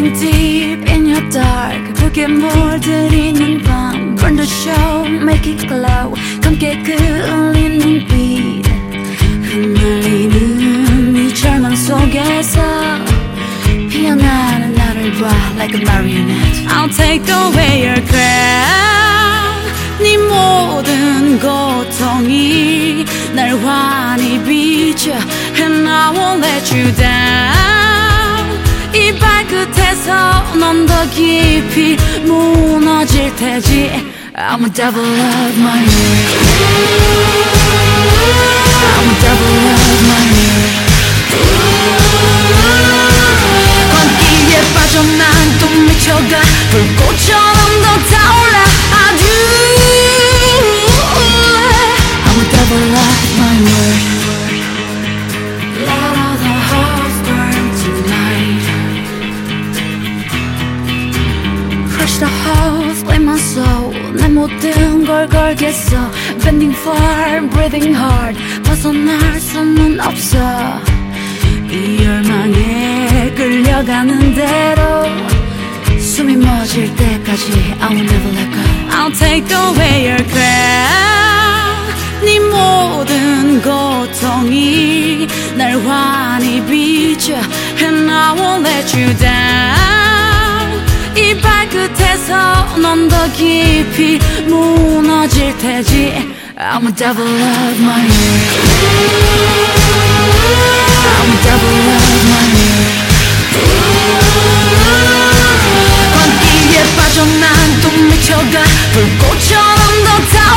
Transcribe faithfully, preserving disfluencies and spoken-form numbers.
Going deep in your dark 붉게 물들이는 밤 Burn the show, make it glow 검게 끌리는 빛 흩날리는 이 절망 속에서 피어나는 나를 봐 Like a marionette I'll take away your crown 네 모든 고통이 날 환히 비춰 And I won't let you down 이 발끝에서 넌 더 깊이 무너질 테지 I'm a devil of my years I'm a devil of my years 광기에 빠져 난 또 미쳐가 불꽃처럼 더 타올라 I do I'm a devil of my years Let all the holes burn tonight Crush the holes, blame my soul 내 모든 걸 걸겠어 Bending far, breathing hard 벗어날 수는 없어 이 열망에 끌려가는 대로 숨이 멎을 때까지 I will never let go I'll take away your crown 네 모든 고통이 날 환히 비춰 And I won't let you down 이 발끝에서 넌 더 깊이 무너질 테지 I'm a devil of my years I'm a devil of my years 광기에 빠져 난 또 미쳐가 불꽃처럼 더 타